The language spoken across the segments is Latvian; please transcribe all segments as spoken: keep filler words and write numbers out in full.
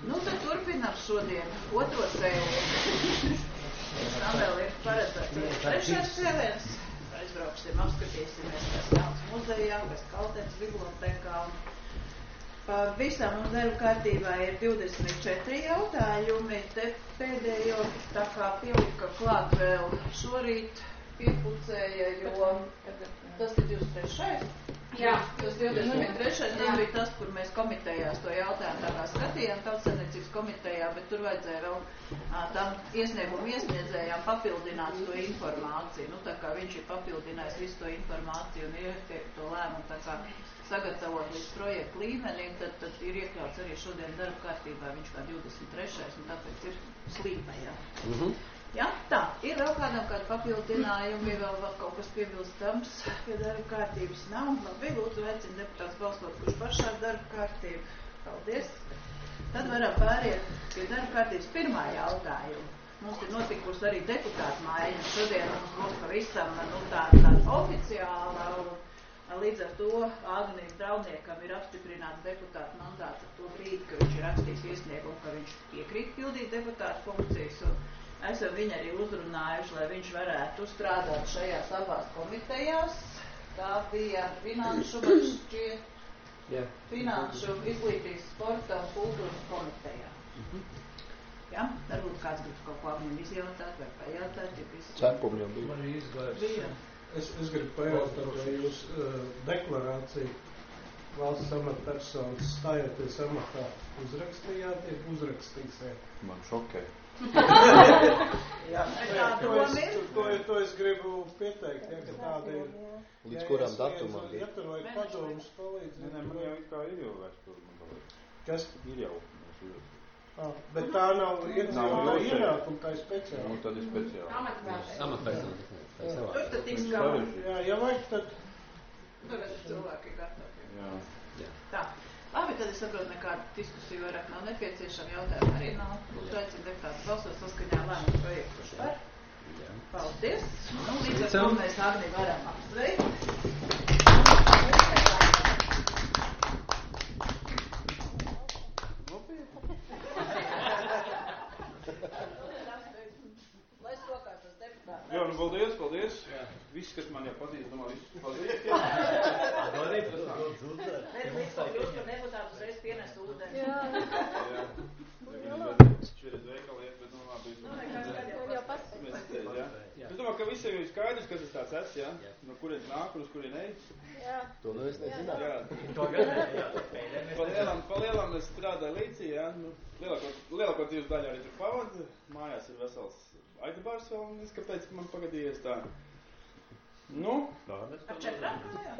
Nu, tad turpinām šodien otro cēlienu. Tam vēl ir paredzēts trešais cēliens. Aizbrauksim, apskatīsimies, kas jauns muzejā, kas Kaltens bibliotekā. Pa visam mums darba kārtībā ir divdesmit četri jautājumi. Te pēdējo tā kā pielika klāt vēl šorīt piepucēja, jo tas ir divdesmit trešais. Jā, tas divdesmit trešais, tas bija tas, kur mēs komitejās to jautājumu tā kā skatījām, Tautsaimniecības komitejā, bet tur vajadzēja vēl a, tam iesniegumu iesniedzējām papildināt to informāciju. Nu, tā kā viņš ir papildinājis visu to informāciju un ir to lēmumu tā kā sagatavot līdz projektu līmenim, tad, tad ir iekļauts arī šodien darba kārtībā, viņš kā divdesmit trešais un tāpēc ir slīpējā. Mhm. Ja, tā, ir vēl kādam kādi papildinājumi, vēl, vēl kaut kas piebilstams pie darba kārtības nav. Labi, lūdzu, aicinu deputāts balsot, kurš par šādu darba kārtību. Paldies. Tad varam pāriet pie darba kārtības pirmā jautājuma. Mums ir notikusi arī deputāta maiņa. Šodien mums būs pavisam nu, tā, tā oficiāla. Līdz ar to Agnijas Draudniekam ir apstiprināts deputāta mandāts ar to brīdi, ka viņš ir rakstījis iesniegumu, ka viņš piekrīt pildīt deputāta funkcijas. Un esam viņu arī uzrunājuši, lai viņš varētu strādāt šajās abās komitejās. Tā bija finanšu, šķiet, yeah. finanšu, izglītības, sporta un kultūras komitejā. Mm-hmm. Ja? Varbūt kāds grib kaut ko apņem izjautāt vai pajautāt, ja visi... Cepumi jau bija. Man izgājis. Es, es gribu pajautāt, vai jūs uh, deklarāciju valsts amatpersonas stājoties amatā uzrakstījāt, ja uzrakstīsiet? Man šokē. Jā, tā, to, es, to, to es gribu pieteikt, ja, ka tāda ir. Līdz kurām datumam bija? Ja tur vajag padomus palīdz. Nē, nē, man jau it kā ir jau vairs tur, man palīdz. Kas? Ir jau, mēs uzrakstīt. Ah, bet tā nav iedzīvotā ienākuma, tā ir speciāla. Nu, tad ir speciāla. Amatpersona. Tur tad tiks kā... Jā, ja vajag, tad... Tur tad cilvēki gatavi. Jā. Jā. Tā. Labi, tad es saprotu, nekāda diskusija vairāk nav nepieciešama, jautājuma arī nav. Lūdzu, aicinu deputātus balsot saskaņā lēmumu projektu, kurš par. Paldies. Nu, līdz ar to mēs Agniju varam apsveikt. Lai sokās tas deputāts. Jā, nu, paldies, paldies. Viss, kas man jau patīk, domā, viss patīk. Bet līdz ko kļūst par deputātu, uzreiz pienes ūdeni. Jā. Četri veikali iet, bet domā, bija... Nu, nekās kad jau pasaka. Es domāju, ka visiem ir skaidrs, kas tas tāds esi, jā? No kurien nāk, uz kurien ej? Jā. To nu es nezinu. Jā. To gan, jā. Pa lielam, pa lielam es strādāju līdzi, jā. Nu, lielākot, lielākot dzīves daļā arī tur pavadu. Mājās ir vesels aizbārs vēl, un es kāpēc man pagadījies tā. Nu? Ar četrām kājām?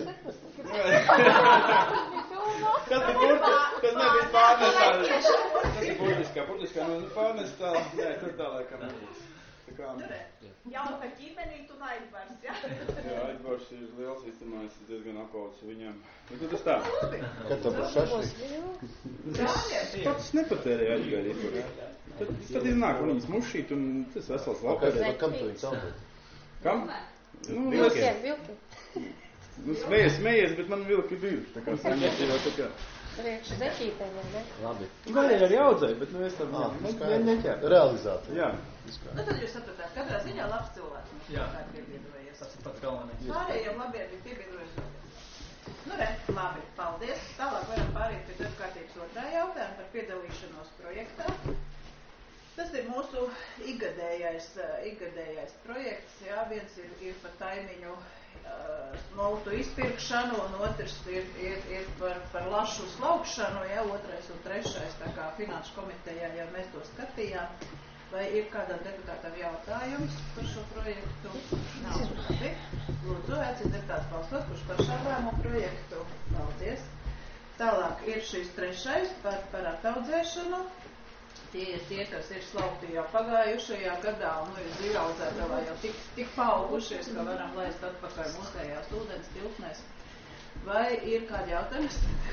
Tas bija burti, tas nebija pārnestā. Tas ir burtiskā, burtiskā, nu pārnestā, nē, tur tā laikam nebūs. Tā kā... Jauka ķīmenīt un aizbars, jā? Jā, aizbars ir liels, īstenībā es diezgan apaudzis viņam. Nu, tad tas tā. Kad tā būs šašī? Es pats nepatērēju aizgaidīt. Tad, tad iznāk viņas mušīt un tas vesels laukās. Kam tu viņu caudot? Kam? Nu, Vilkiem, vilkiem. Nu, smējies, smējies, bet man vilki bija. Tā kā saņēs jau tā kā. Priekš zeķītēm, vai ne? Labi. Varēja arī audzēt, bet nu es tam ah, ne, ne, neķēru. Realizācija. Jā. Nu tad jūs sapratāt, katrā ziņā labs cilvēks mums Jā. kā piebiedrojies. Tas ir pats galvenais. Pārējiem labiem bija piebiedrojies. Nu re, labi, paldies. Tālāk varam pārīt pie darbkārtības otrā jautājuma par piedalīšanos projektā. Tas ir mūsu ikgadējais, ikgadējais projekts. Jā, viens ir, ir par taimiņu uh, smoltu izpirkšanu, un otrs ir, ir, ir par, par lašu slaukšanu, jā, otrais un trešais, tā kā finanšu komitejā, ja mēs to skatījām. Vai ir kādam deputātam jautājums par šo projektu? Nav. Labi. Lūdzu, aicinu deputāts balsot, kurš par šā lēmumu projektu. Paldies. Tālāk ir šis trešais par, par ataudzēšanu. Tie ir tie, kas ir slaukti jau pagājušajā gadā, un nu, ir zīvaudzētavā jau tik, tik paaugušies, ka varam laist atpakaļ mūsējās ūdens tilpnēs. Vai ir kādi jautājumi?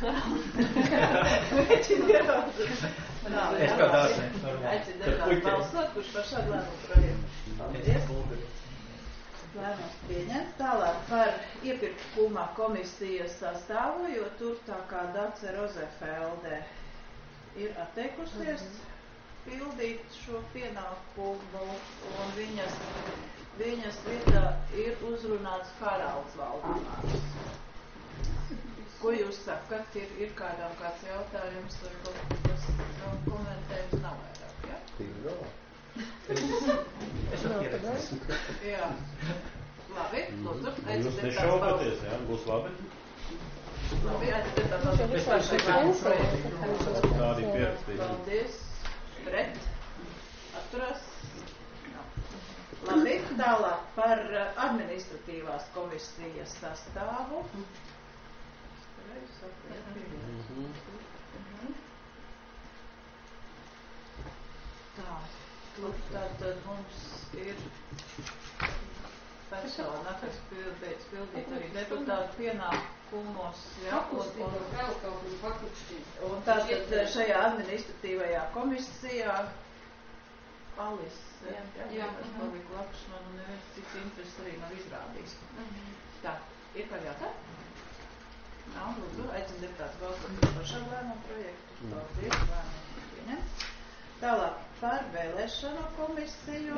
Aicinu ieraudzīt. Nav, jā, labi. Aicinu deputāts balsot, kurš par šādu lēmumu projektu. Paldies. Lēmums pieņemt. Tālāk par iepirkuma komisijas sastāvu, jo tur tā kā Dace Rozefelde ir atteikusies pildīt šo pienākumu, un viņas, viņas vietā ir uzrunāts Haralds Valdemārs. Ko jūs sakat? Ir, ir kādām kāds jautājums, vai kaut kas no komentējums nav vairāk, ja? Tīri nav. Es esmu pieredzējis. Jā. Labi, lūdzu. Jūs nešaubaties, jā? Būs labi? Labi, aizskat tā Viņš jau visai šeit Tādi pierakstīti. Paldies. Pret. Atturās. Labi, tālāk par administratīvās komisijas sastāvu. Mhm. Tā, lūk, tātad mums ir persona, kas beidz pildīt arī deputātu pienākumos, ja, un, un, un tātad šajā administratīvajā komisijā Alise, ja, ja, kas palika Lakšmanu, un neviens cits interesi arī nav izrādījis. Tā, ir kādi jautājumi? Nav, lūdzu, aicinu deputātus balsot par šo lēmumu projektu. Paldies, lēmumu pieņem. Tālāk par vēlēšanu komisiju.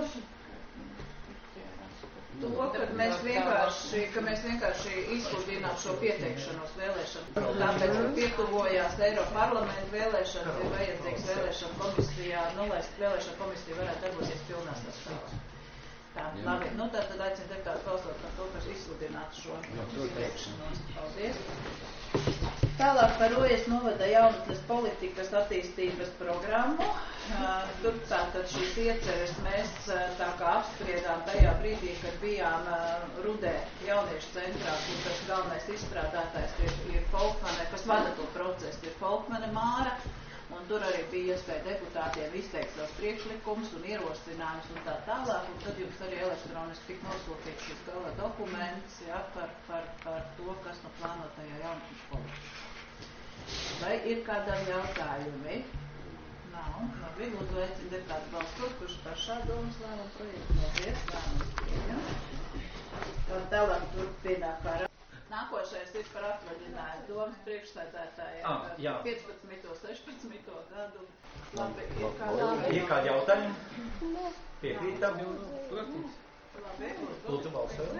To, kad mēs vienkārši, ka mēs vienkārši izsludinām šo pieteikšanos vēlēšanu. Tāpēc, ka pietuvojās Eiroparlamentu vēlēšanas, ir vajadzīgs vēlēšanu komisijā, nu, lai vēlēšanu komisija varētu darboties pilnā sastāvā. Tā, labi, nu tā tad aicinu deputātus balsot par to, kas izsludinātu šo pieteikšanos. Paldies. Tālāk par Ojas novada jaunatnes politikas attīstības programmu. Uh, tur tātad šīs ieceres mēs uh, tā kā apspriedām tajā brīdī, kad bijām uh, Rudē jauniešu centrā, kur tas galvenais izstrādātājs ir, ir Folkmane, kas vada to procesu, ir Folkmane Māra. Un tur arī bija iespēja deputātiem izteikt savus priekšlikumus un ierosinājumus un tā tālāk, un tad jums arī elektroniski tik nosūtīts šis gala dokuments, ja, par, par, par to, kas no plānotajā jaunatnes politikā. Vai ir kādam jautājumi? Nav. Labi, lūdzu, aicinu deputātu balsot, kurš par šādu domas lēmumu projektu. Paldies, lēmums pieņem. Un tālāk turpina par. Nākošais ir par atvaļinājumu domas priekšsēdētājiem Ah, jā. piecpadsmito, sešpadsmito gadu. Labi, ir kādi, Ir kādi jautājumi? Piekrītam? Protams. labi, Lūdzu, balsojam.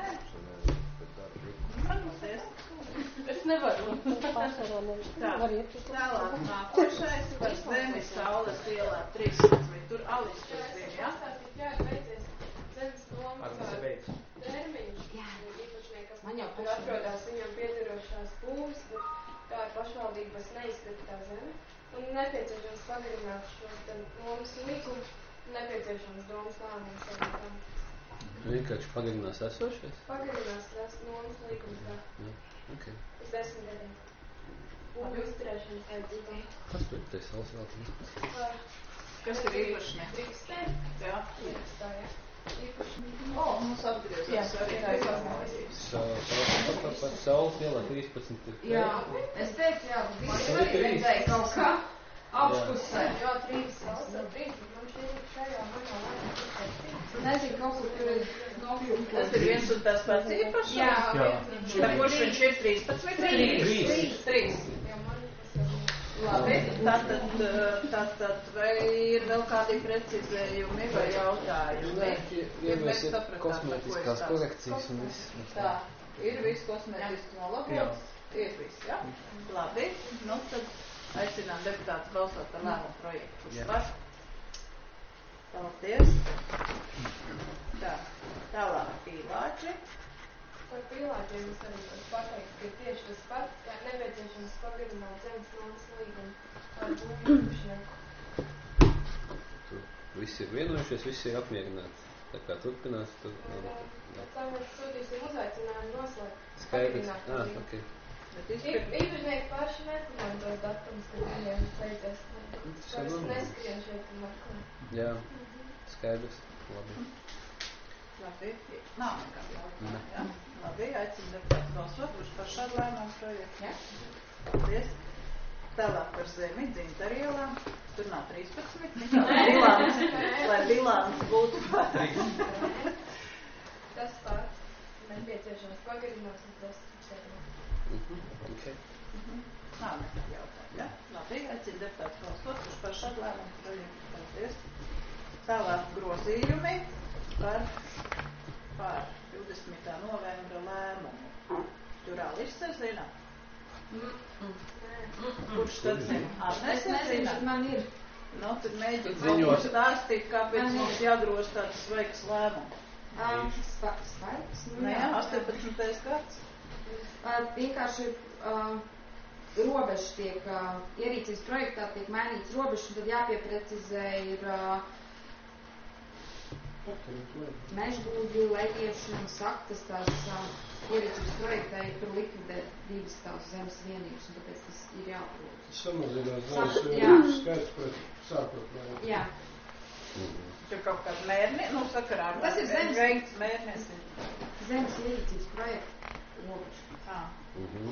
Paldies. Es nevaru. Tā, Var iet uz tālāk nākošais par Zemi Saules ielā trīspadsmit. Tur Alis, kas zina, ja? Jā, beidzies zemes Ar domas visi beidz. termiņš. Īpašniekam Man jau tur atrodas viņam piederošās būvs, bet tā ir pašvaldības neizskatā zeme. Un nepieciešams pagarināt šo nomas līgumu, nepieciešams domas lēmums arī tam. Vienkārši pagarinās esošais? Pagarinās tas nomas līgums tā. Jā, ok. Uz desmit gadiem. Būvu izturēšanas vajadzībā. Kas tur te savs vēl? Var Kas ir īpašnieks? drīkstēt. Jā. Ierakstā, jā. Īpašnieks. O, mums atgriezās arī piesaistības. Par saules ielā trīspadsmit ir. Jā, es teicu, jā, visi arī redzēja kaut kā augstpusē. Jā, trīs, trīs, trīs, man šķiet šajā manā laikā. Nezinu, kaut kur tur ir nokļūt. Tas ir viens un tas pats īpašums? Jā, Jā. Tā kurš viņš ir trīspadsmit? Trīs. Trīs. Jā, man tas jau. Labi, tātad, tātad vai ir vēl kādi precizējumi vai jautājumi? Ja mēs ir sapratām, kosmētiskās par ko ir korekcijas un viss. Tā, ir viss kosmētiski nolabots? Ir viss, jā? Labi, nu tad aicinām deputātus balsot par lēmumu projektu. Kurš Jā. par? Paldies. Tā, tālāk pīlāči. Par pīlāķiem es arī varu pateikt, ka tieši tas pats, ka nepieciešams pagarināt zemes nomas līgumu ar būvju īpašnieku. Tur visi ir vienojušies, visi ir apmierināti. Tā kā turpinās, tur Pēc tam mēs sūtīsim uzaicinājumu noslēgt. skaidrs. pagarināt Ah, līgumu. ok. Bet Ī- izpēc, Īpašnieki paši nezinām tos datums, kad viņiem beidzēs. Tas ir Es normāli. neskrien šeit un neko. Jā, skaidrs. Labi. labi, nav nekāda jautājuma, jā? Labi, aicinu deputātus balsot, kurš par šādu lēmumu projektu. Jā? Paldies. Tālāk par zemi, Dzintarielā. Tur nav trīspadsmit, nekāda bilants, lai bilants būtu par. Tas pats nepieciešams pagarināt uz desmit gadiem. Mhm, ok. Nav nekāda jautājuma, jā? Labi, aicinu deputātus balsot, kurš šādu lēmumu projektu. Paldies. Tālāk grozījumi par, par divdesmitā novembra lēmumu. Tur Alise zina? Mm, mm. Kurš tad zina? Es nezinu, bet man ir. Nu, tad mēģināt Ziņot. stāstīt, kāpēc Man ir. mums jāgroz tāds sveiks lēmums. Uh, Svaigs? Nu, Nu jā, astoņpadsmitais gads. Uh, vienkārši uh, robežas tiek, uh, ierīcības projektā tiek mainīts robežas, un tad jāpieprecizē ir uh, mežgūdi, lejieši un saktas tās uh, ierīcības projektā ir tur likvidē divas tās zemes vienības, un tāpēc tas ir jāatrod. Samazināt Sa- zemes jā. vienības skaits pret sākotnēji. Jā. Tur kaut kāds mērni, nu sakarā ar Tas ir zemes- veikts mērnes. Zemes ierīcības projekta robeža. Tā. Mhm.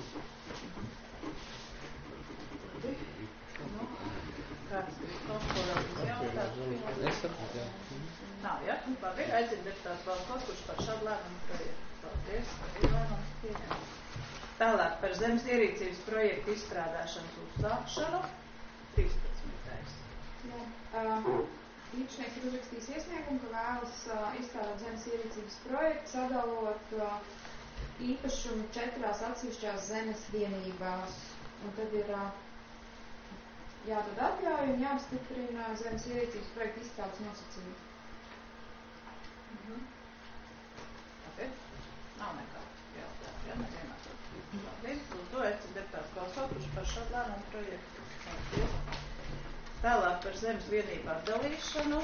Nu, kāds ir kaut ko vēl jautāt? Es saprotu, jā. Nav, ja? Nu, labi, aicinu deputātu Valkot, kurš par šādu lēmumu projektu. Paldies, arī lēmums pieņem. Tālāk par zemes ierīcības projektu izstrādāšanas uzsākšanu. trīspadsmitais. Jā. Uh, īpašnieks ir uzrakstījis iesniegumu, ka vēlas uh, izstrādāt zemes ierīcības projektu, sadalot uh, īpašumu četrās atsevišķās zemes vienībās. Un tad ir uh, jādod atļauja un jāapstiprina zemes ierīcības projektu izstrādes nosacījumi. Mhm. Labi. Nav nekāds jautājums, ja nevienā. Labi, uz to aicinu deputātu Valkot, kurš par šādu lēmumu projektu. Paldies. Tālāk par zemes vienību atdalīšanu.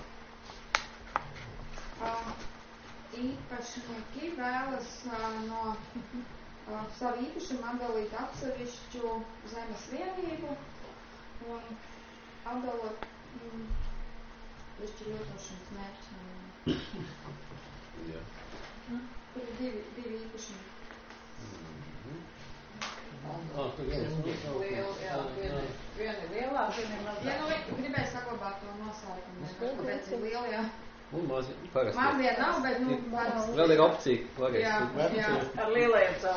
Uh, īpašnieki vēlas uh, no uh, savu īpašumu atdalīt atsevišķu zemes vienību un atdalot mm, piešķir lietošanas mērķus. Jā. Tur ir divi, divi īpašumi. Ah, tur viens. Liela, jā, viena, viena lielā, viena ir mazā. Ja nu gribēju saglabāt to nosaukumu, kāpēc ir liela, jā. Un mazi, parasti. Mazie nav, bet nu, tāds. Vēl ir opcija, varēs. Jā, jā. Ar lielajiem Jā.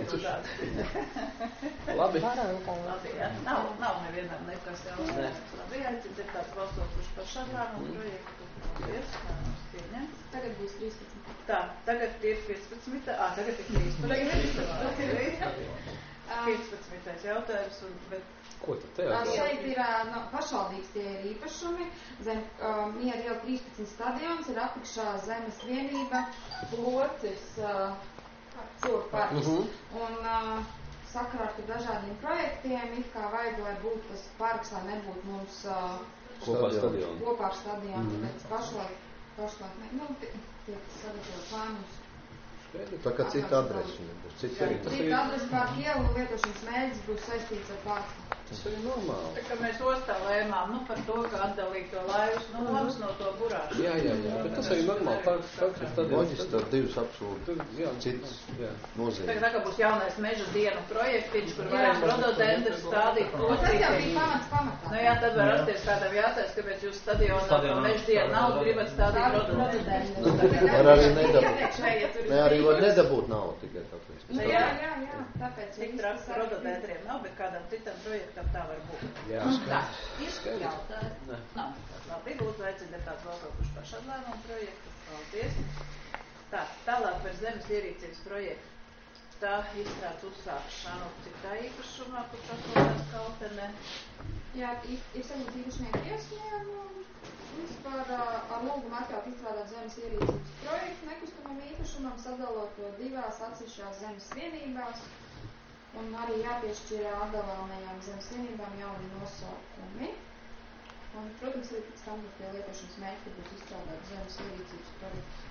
caurumiem. Labi. Labi, jā. Nav, nav nevienam nekas jautājums. Labi, aicinu deputātu Valkot, kurš par šādu lēmumu projektu. Paldies, lēmums pieņemts. Tagad būs trīspadsmit. Tā, tagad ir piecpadsmit. Ā, tagad ir trīspadsmit. piecpadsmitais jautājums, un, bet Ko tad te Uh, atkal? Šeit ir uh, no, pašvaldības tie ir īpašumi. Zem uh, Miera iela trīspadsmit stadions ir apakšā zemes vienība, locis, uh, cilvēku parks. Mhm. Un uh, sakarā ar dažādiem projektiem, it kā vajag, lai būtu tas parks, lai nebūtu mums uh, Kopā ar stadionu. kopā ar stadionu. Mhm. Tāpēc pašlaik, pašlaik, ne, nu, tie- tiek sagatavot plānus. Tā kā cita adrese nebūs, cits arī. Cita adrese pār ielu lietošanas mērķis būs saistīts ar parku. Tas ir normāli. tā kā mēs ostā lēmām, nu, par to, ka atdalīt to laivas, nu, labs no to burāšu. Jā, jā, jā, bet tas arī normāli. Parks, parks ir stadions. Loģiski, tad divas absolūti Tur, jā, cits jā. nozīme. Tagad, tā kā būs jaunais meža dienu projektiņš, kur Jā. varēs rododendri stādīt Un tas jau bija kocītī. pamats pamatā. Nu jā, tad var rasties kādam jātājs, kāpēc jūs stadionā pa meža dienu nav, gribat stādīt rododendri. Var arī nedabūt. Iepriekšējie tur Ne, arī var nedabūt naudu tikai tāpēc. Nu, jā, jā, jā, tāpēc Tik traks rododendriem nav, bet kādam citam projektam tā var būt. Jā, Tā, skaidrs. ir jautājumi? Nē. Nav. Labi, lūdzu, aicinu deputātu Valkot, kurš par šādu lēmumu projektu. Paldies. Tā, tālāk par zemes ierīcības projektu. Tā izstrādes uzsākšanu, cik tā īpašumā, kur atrodas Kaltenē. Jā, ir, ir saņemts īpašnieku iesniegumu par uh, ar lūgumu atļaut izstrādāt zemes ierīcības projektu nekustamam īpašumam, sadalot to divās atsevišķās zemes vienībās. Un arī jāpiešķir atdalāmajām zemes vienībām jauni nosaukumi. Un, protams, arī pēc tam būs tie lietošanas mērķi, kad būs izstrādāt zemes ierīcības projektu.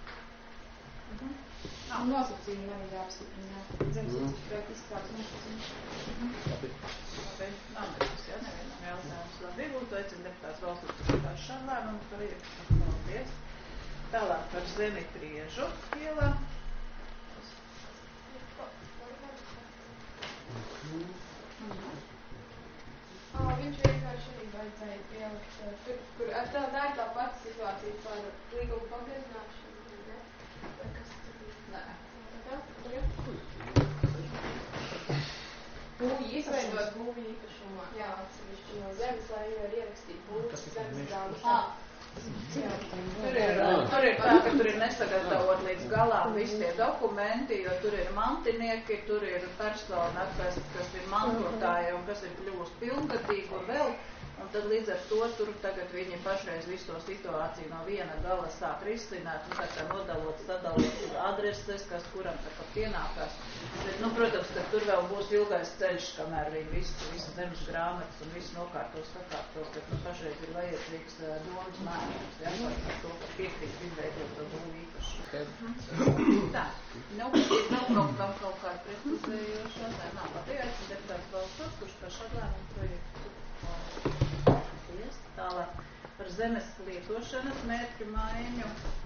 Mhm. Un nosacījumi arī jāapstiprina. Zemes ierīcības projektu izstrādes nosacījumi. Labi, nav nekas, jā, nevienam jautājums. Labi, lūdzu, aicinu deputāts Valkot par šādu lēmumu projektu. Paldies. Tālāk par zemi Priežu ielā. Oh, viņš vienkārši arī vajadzēja pielikt, uh, tur, kur ar tā, tā ir tā pati situācija par līgumu pagriezināšanu, ne? Vai kas tur ir? Nē. Tā, tā, Būvju izveidot būvju īpašumā, jā, atsevišķi no zemes lai viņi var ierakstīt būvas zemes grāmatā. Tur ir, tur ir tā, ka tur ir nesagatavot līdz galām visi tie dokumenti, jo tur ir mantinieki, tur ir persona, kas, kas ir mantotāji un kas ir kļuvusi pilngadīgi un vēl. Un tad līdz ar to tur tagad viņi pašreiz visu to situāciju no viena gala sāk risināt, un tā kā nodalot, sadalot adreses, kas kuram tā kā pienākās. Bet, nu, protams, ka tur vēl būs ilgais ceļš, kamēr viņi visu, visu zemes grāmatas un visu nokārtos, sakārtos, bet, nu, pašreiz ir vajadzīgs uh, domas mājums, ja, par, par to, ka piekrīt izveidot to būvu īpaši. Okay. Tā, nu, ir vēl kaut kam kaut kāda precizējošā, tā nav patīk, deputāts balsot, kurš par šādu lēmumu projektu. Tālāk par zemes lietošanas mērķu maiņu.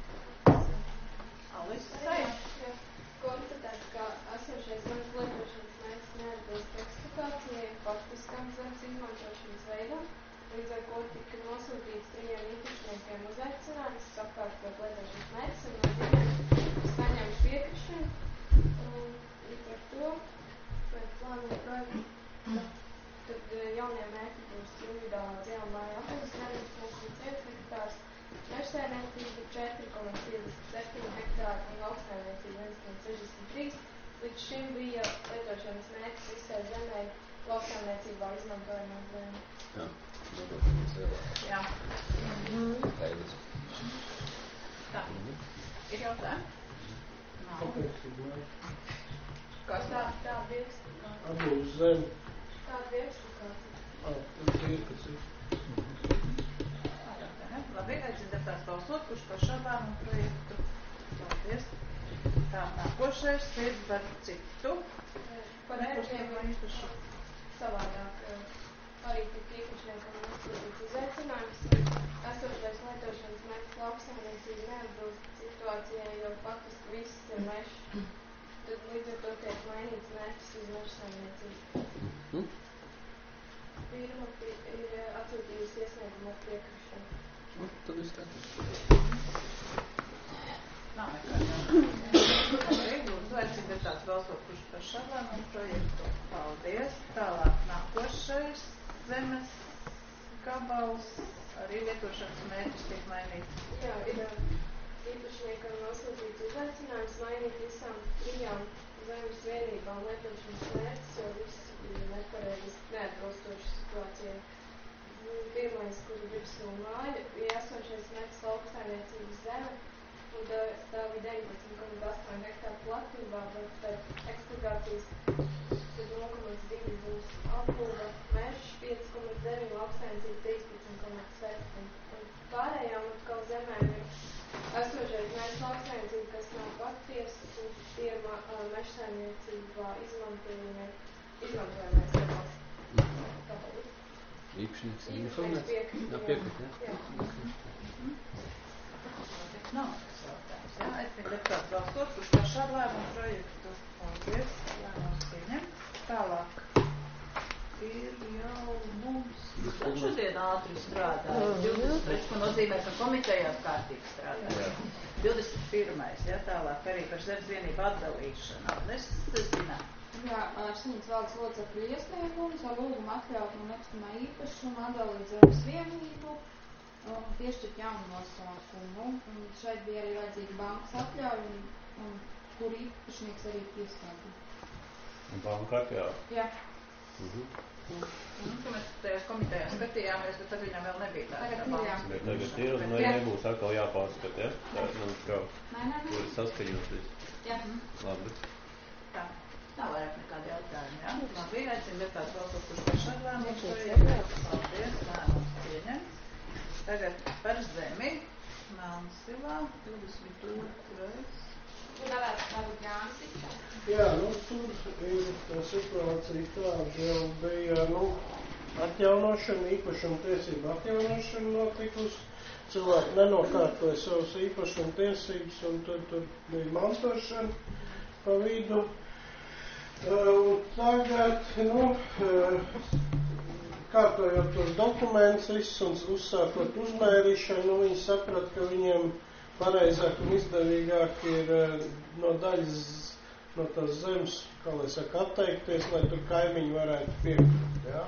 Alisai? Jā, konstatēt, ka esošais zemes lietošanas mērķis neatbilst eksploatācijai faktiskam zemes izmantošanas veidam, līdz ar ko tika nosūtīts trījiem īpašniekiem uzaicinājums sakārtot lietošanas mērķis un no diviem saņemt piekrišanu. Un līdz ar to pēc lēmuma projekta tad jaunie mērķi būs individuālā dzīvmāja apvidus deviņdesmit viens hektārs, mežsaimniecība četri komā piecdesmit septiņi hektāri un lauksaimniecība viens komā sešdesmit trīs. Līdz šim bija lietošanas mērķis visai zemē lauksaimniecībā izmantojamā zeme. Jā, lietošanas zemē. Jā. Taidas. Tā. Ir jautājumi? Nav. Kāpēc ir mērķi? Kas tā? Tā dirkstu kā. Apgūst zemi. Tā dirkstu kā. Ah, tas ir, kas ir. Labi, aicinu deputāts balsot, kurš par šo lēmumu projektu. Paldies. Tā, nākošais ir par citu. Par ērģiem savādāk. Arī tika īpašniekam nosūtīts uzaicinājums. Esošais lietošanas mērķis lauksaimniecība neatbilst situācijai, jo faktiski viss ir mežs. Tad līdz ar to tiek mainīts mērķis uz mežsaimniecību. Mm. Firma ir atsūtījusi iesniegumu ar piekrišanu. Nu, tad viss tā. Nav nekādā. Lūdzu, aicinu deputāts balsot, kurš par šo lēmumu projektu. Paldies. Tālāk nākošais zemes gabals. Arī lietošanas mērķis tiek mainīts. Jā, ir īpašniekam nosūtīts uzaicinājums mainīt visām trijām zemes vienībām lietošanas mērķis, jo viss bija nepareizi, neatbilstoši situācijai. Pirmais, kur ir virsū māja, bija esošais mērķis lauksaimniecības zeme, un tā, tā bija deviņpadsmit komā astoņi hektāru platībā, bet pēc eksploatācijas tad nulle komā divi būs apbūve, mežs pieci komā deviņi, lauksaimniecība trīspadsmit komā septiņi. Un pārējām atkal zemēm ir esošais mērķis lauksaimniecība, kas nav patiesa, un tie ir uh, mežsaimniecībā izmantojamie, izmantojamais gabals. Kāpēc? Īpašnieks ir Īpašnieks piekrīt. Jā, piekrīt, jā. Jā. Nav nekas jautājums, jā? Aicinu deputāts balsot, kurš par šādu lēmumu projektu. Paldies. Lēmums pieņemts. Tālāk. Ir jau mums. Šodien ātri strādā. divdesmit, ko nozīmē, ka komitejās kārtīgi strādā. divdesmit pirmais, jā, tālāk arī par zemes vienību atdalīšanu. Es zinu. Jā, ar saņemts valdes locekļu iesniegums, ar lūgumu atļaut no nekustamā īpašuma atdalīt zemes vienību, un piešķirt jaunu nosaukumu. Un šeit bija arī vajadzīga bankas atļauja, un, un kur īpašnieks arī pieskāda. Un banka atļauja? Jā. Mhm. Un, ko mēs tajās komitejās skatījāmies, bet tad viņam vēl nebija tā. Tagad ir, jā. Bet tagad ir, un vai nebūs atkal jāpārskat, ja? Tā ir mums jau, Nē, nē, kur nē. ir saskaņots viss. Jā. Labi. Tā. Nav vairāk nekādi jautājumi, jā? Labi, aicinu deputāts balsot, kurš par šādu lēmumu projektu. Paldies, lēmums pieņemts. Tagad par zemi. Melnsilā, divdesmit otrais. Un varētu varbūt Jānis tikšā. Jā, nu, tur ir tā situācija tāda, jau bija, nu, atjaunošana, īpašuma tiesība atjaunošana notikusi. Cilvēki nenokārtoja savas īpašuma tiesības, un tur, tur bija mantošana pa vidu. Uh, tagad, nu, uh, kārtojot tos dokumentus visus un uzsākot uzmērīšanu, nu, viņi saprat, ka viņiem pareizāk un izdevīgāk ir uh, no daļas, no tās zemes, kā lai saka, atteikties, lai tur kaimiņi varētu piekļūt, jā.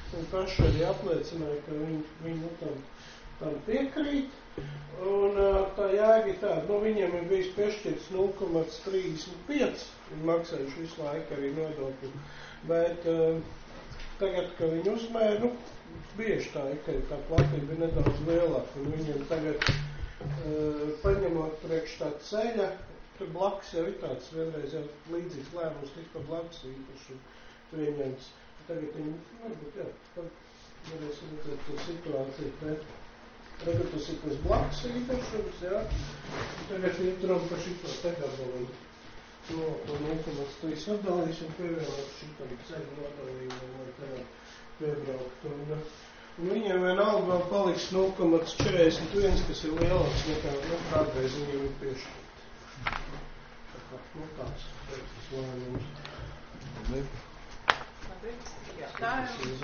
viņi paši arī apliecināja, ka viņi, viņi nu, tam, tam piekrīt. Un tā jēga ir tāda, nu viņiem ir bijis piešķirts nulle komma trīsdesmit pieci, viņi maksājuši visu laiku arī nodokļu, bet uh, tagad, ka viņi uzmēra, nu, bieži tā ir, ka tā platība ir nedaudz lielāka, un viņiem tagad, uh, paņemot priekš tā ceļa, tur blakus jau ir tāds vienreiz jau līdzīgs lēmums, tik pa blakus īpaši pieņemts. Tagad viņi, varbūt, jā, varēs redzēt to situāciju, bet tagad tas ir tas blakus īpašums, jā. Tagad ietram pa šito tegabaliņu. No, to nulle komma trīs atdalīs un pievienot šitam ceļu nodalījumam, lai tagad piebraukt. Un, un viņiem vienalga vēl paliks nulle komma četrdesmit viens, kas ir lielāks nekā, nu, kādreiz viņiem ir piešķirt. Tā kā, nu, tāds, tas lēmums. Labi. Jā, tā ir.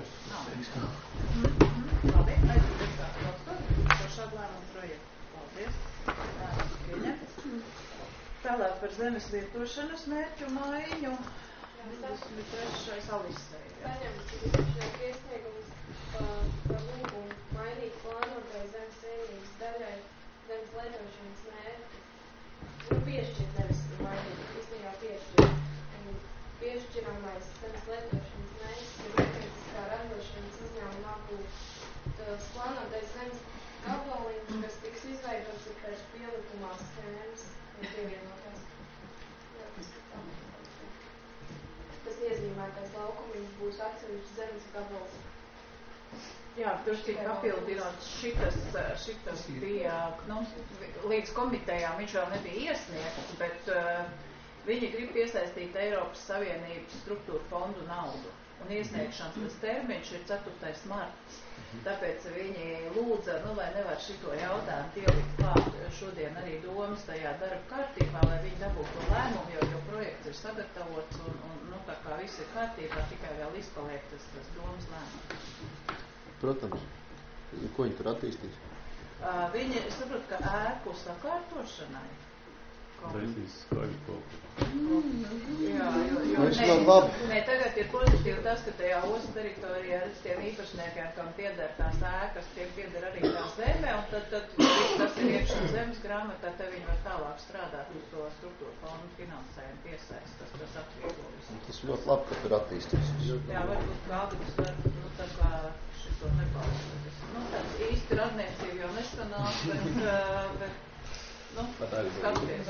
Labi, aizsīt tā balsot par šādu lēmumu projektu. Paldies. Lēmums pieņemts. Tālāk par zemes lietošanas mērķu maiņu. divdesmit trešais Alisei. Saņemts izpēšanās iesniegums par lūgumu mainīt plānotai zemes vienības daļai zemes lietošanas mērķi. Nu, piešķirt nevis mainīt, īstenībā piešķirt. Piešķiramais zemes lietošanas mērķis ir rūpnieciskā ražošanas uzņēmuma apgūt plānotais zemes gabaliņš, kas tiks izveidots ir pēc pielikumā schēmas un pievienotās. Jā, tas ir tā. Tas iezīmētais laukumiņš būs atsevišķs zemes gabals. Jā, tur šķiet papildinot šitas, šitas bija, nu, līdz komitejām viņš vēl nebija iesniegts, bet uh, viņi grib piesaistīt Eiropas Savienības struktūra fondu naudu. Un iesniegšanas tas termiņš ir ceturtais marts. Tāpēc viņi lūdza, nu, vai nevar šito jautājumu ielikt klāt šodien arī domas tajā darba kārtībā, lai viņi dabūtu to lēmumu, jo, jo projekts ir sagatavots un, un nu, tā kā viss ir kārtībā, tikai vēl izpaliek tas, tas domas lēmums. Protams. Ko viņi tur attīstīs? Uh, viņi, es saprotu, ka ēku sakārtošanai. Taisīs skaļu kaut ko. Jā, jo, jo ne, ne, tagad ir pozitīvi tas, ka tajā ostu teritorijā ar tiem īpašniekiem, kam pieder tās ēkas, tiem pieder arī tā zeme, un tad, tad tas ir iekšā zemes grāmatā, te viņi var tālāk strādāt uz to struktūra fondu finansējumu piesaist, tas, tas atvieglo visu. Tas ļoti labi, ka tur attīstīsies. Jā, varbūt Galdis var, nu, tā kā šito nepalīdz. Nu, tāds īsti radniecība jau nesanāk, bet, bet nu, skaties,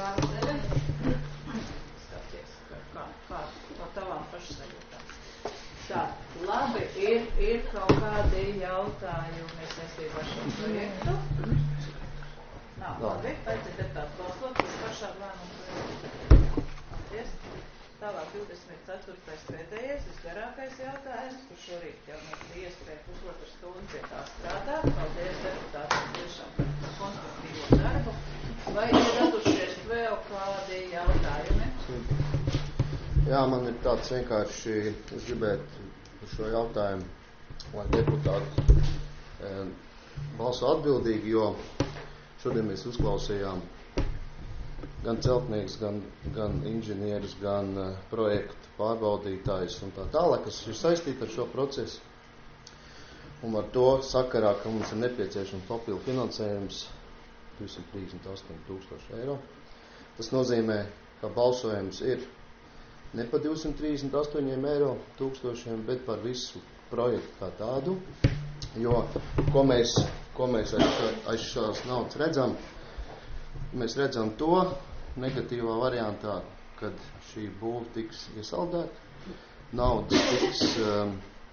skaties, kā, kā no tavām pašsajūtām. Tā, labi, ir, ir kaut kādi jautājumi saistībā ar šo projektu? Nav, labi, aicinu deputātu balsot par šādu lēmumu projektu. Paldies. Tālāk divdesmit ceturtais pēdējais, visgarākais jautājums, kur šorīt jau mums bija iespēja pusotru stundu pie tā strādāt. Paldies deputātiem tiešām par konstruktīvo darbu. Vai ir radušies vēl kādi jautājumi? Jā, man ir tāds vienkārši, es gribētu par šo jautājumu, lai deputāti e, balso atbildīgi, jo šodien mēs uzklausījām gan celtnieks, gan, gan inženierus, gan uh, projektu pārbaudītājus un tā tālāk, kas ir saistīti ar šo procesu. Un ar to sakarā, ka mums ir nepieciešams papildu finansējums divsimt trīsdesmit astoņi tūkstoši eiro. Tas nozīmē, ka balsojums ir ne par divsimt trīsdesmit astoņiem eiro tūkstošiem, bet par visu projektu kā tādu. Jo, ko mēs, ko mēs aiz, aiz šās naudas redzam, mēs redzam to negatīvā variantā, kad šī būva tiks iesaldēta, naudas tiks um,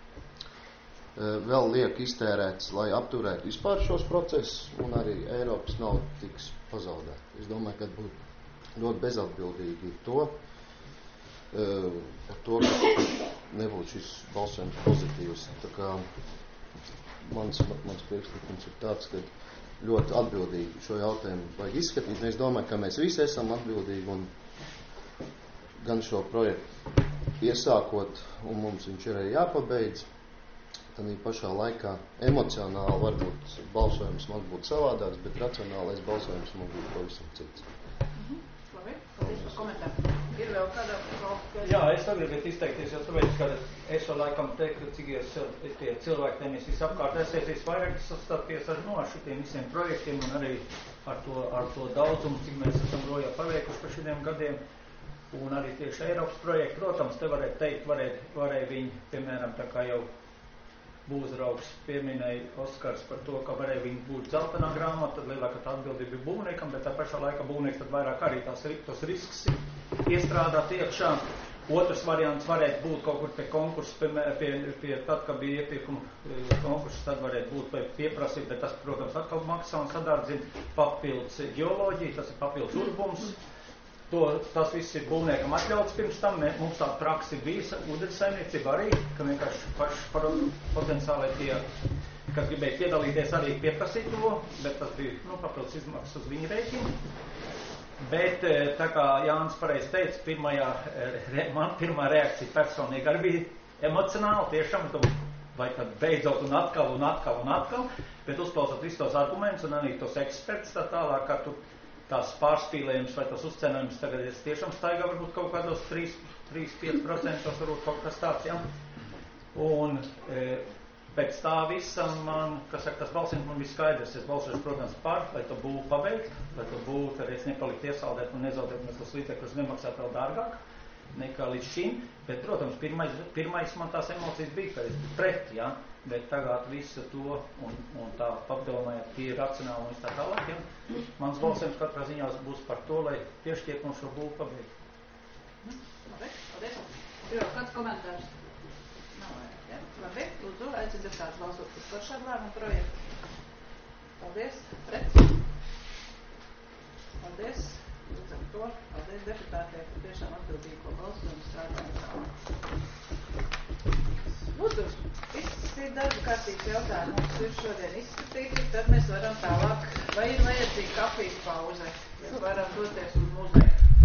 vēl liek iztērēts, lai apturētu vispār šos procesus, un arī Eiropas nauda tiks pazaudēta. Es domāju, ka būtu ļoti bezatbildīgi to, uh, ar to, ka nebūtu šis balsojums pozitīvs. Tā kā mans, mans priekšlikums ir tāds, ka ļoti atbildīgi šo jautājumu vajag izskatīt. Es domāju, ka mēs visi esam atbildīgi un gan šo projektu iesākot, un mums viņš ir arī jāpabeidz. Tad pašā laikā emocionāli varbūt balsojums man būtu savādāks, bet racionālais balsojums man būtu pavisam cits. Mhm. Labi, paldies par komentāru. Ir vēl kādam kaut kas. Jā, es vēl gribētu izteikties, jo tāpēc, ka es vēl laikam teiktu, cik es tie cilvēki tenis visapkārt esies visvairāk sastapies ar no šitiem visiem projektiem un arī ar to, ar to daudzumu, cik mēs esam rojā paveikuši par šitiem gadiem. Un arī tieši Eiropas projekti, protams, te varētu teikt, varēja, varēja viņi, piemēram, tā kā jau būvzraugs pieminēja Oskars par to, ka varēja viņi būt zeltainā grāmata, tad lielākā tā atbildība bija būvniekam, bet tā pašā laikā būvnieks tad vairāk arī tās, tos risks iestrādāt iekšā. Otrs variants varētu būt kaut kur pie konkursu, pie, pie, pie tad, kad bija iepirkuma konkurss, tad varētu būt pie pieprasīt, bet tas, protams, atkal maksā un sadārdzina papildus ģeoloģiju, tas ir papildus urbums. To, tas viss ir būvniekam atļauts pirms tam. Mē, mums tāda praksi bija ūdens saimniecība arī, ka vienkārši paši potenciāli tie, kas gribēja piedalīties, arī pieprasīt to, bet tas bija nu, papildus izmaksas uz viņu rēķinu. Bet tā kā Jānis pareizi teica, pirmajā, man pirmā reakcija personīgi arī bija emocionāli, tiešām, vai tad beidzot un atkal un atkal un atkal, bet uzklausot visus tos argumentus un arī tos eksperts tā tālāk, ka tu tās pārspīlējums vai tos uzcenojums tagad ir tiešām staigā varbūt kaut kādos trīs līdz pieci procenti, varbūt kaut kas tāds, ja? Un e, pēc tā visam man, kas saka, tas balsījums man bija skaidrs, es balsošu, protams, par, lai to būtu pabeigt, lai to būtu, arī es nepalikt iesaldēt un nezaudēt mēs tos līdzekļus nemaksāt vēl dārgāk nekā līdz šim, bet, protams, pirmais, pirmais man tās emocijas bija, ka es biju pret, ja? Bet tagad visu to un, un tā apdomājot, tie ir racionāli un tā tālāk, ja? Mans balsojums katrā ziņā būs par to, lai piešķiet mums šo būvu pabeigt. Labi, paldies. Ir vēl kāds komentārs? Nav vajag, ja? Labi, lūdzu, aicinu deputātus balsot par šādu lēmumu projektu. Paldies. Pret. Paldies. Līdz ar to. Paldies deputātiem par tiešām atbildīgo balsojumu strādājumu. Lūdzu, viss ir darba kārtības jautājumi, mums ir šodien izskatīti, tad mēs varam tālāk, vai ir vajadzīga kafijas pauze, ja varam doties uz muzeju.